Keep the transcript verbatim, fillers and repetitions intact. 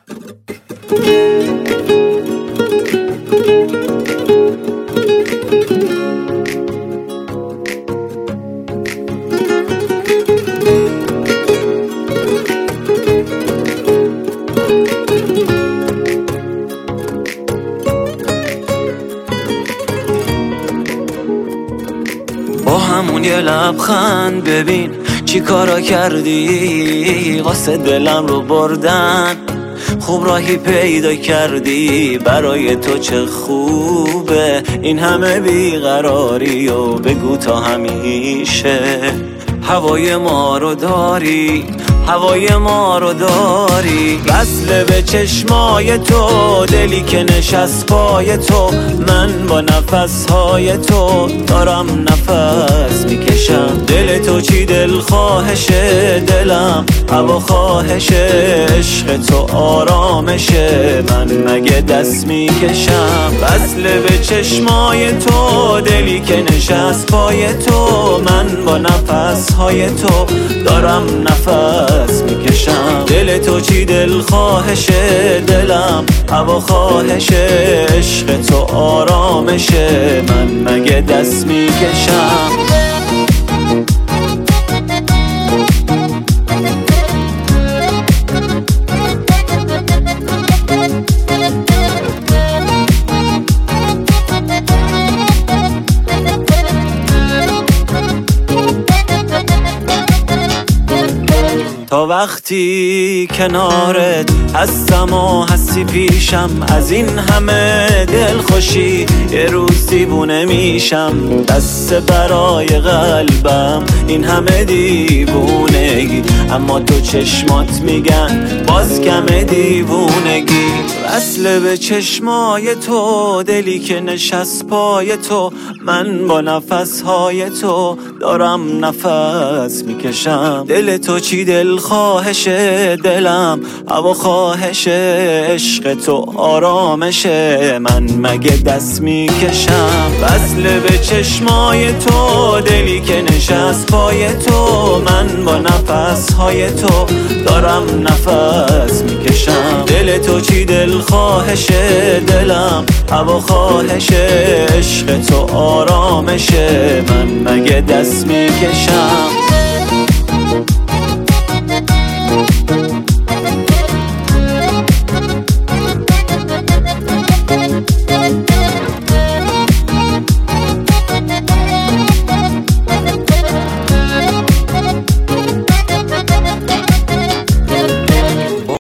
با همون یه لبخند ببین چی کارا کردی، واسه دلم رو بردن خوب راهی پیدا کردی. برای تو چه خوبه این همه بیقراری و بگو تا همیشه هوای ما رو داری، هوای ما رو داری. وصل به چشمای تو، دلی که نشست پای تو، من با نفسهای تو دارم نفس میکشم. دل تو چی دل خواهشه دلم، هوا خواهشه عشق تو آرامشه، من مگه دست میکشم. وصل به چشمای تو، دلی که نشست پای تو، من با نفسهای تو دارم نفس میکشم. دل تو چی دل خواهشه دلم، هوا خواهشه عشق تو آرامشه، من مگه دست میکشم. تا وقتی کنارت هستم و هستی پیشم، از این همه دل خوشی یه روز دیوونه میشم. دست برای قلبم این همه دیوونگی، اما تو چشمات میگن باز کم دیوونگی. وصل به چشمای تو، دلی که نشست پای تو، من با نفسهای تو دارم نفس میکشم. دل تو چی دل خواهشه دلم، هوا خواهشه عشق تو آرامشه، من مگه دست میکشم. وصل به چشمای تو، دلی که نشست پای تو، من با نفسهای تو دارم نفس میکشم. دل تو چی دل خواهشه دلم، هوا خواهشه عشق تو آرامشه، من مگه دست میکشم.